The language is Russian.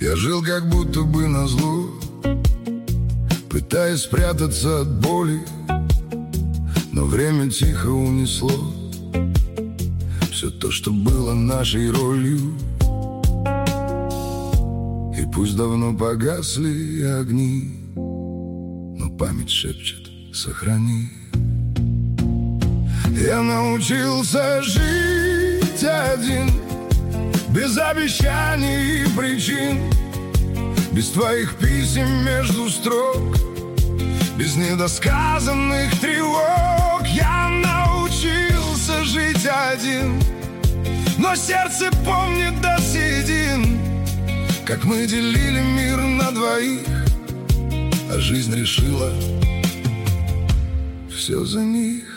Я жил как будто бы назло, пытаясь спрятаться от боли, но время тихо унесло все то, что было нашей ролью. И пусть давно погасли огни, но память шепчет: сохрани. Я научился жить один, без обещаний и причин, без твоих писем между строк, без недосказанных тревог. Я научился жить один, но сердце помнит до седин, как мы делили мир на двоих, а жизнь решила все за них.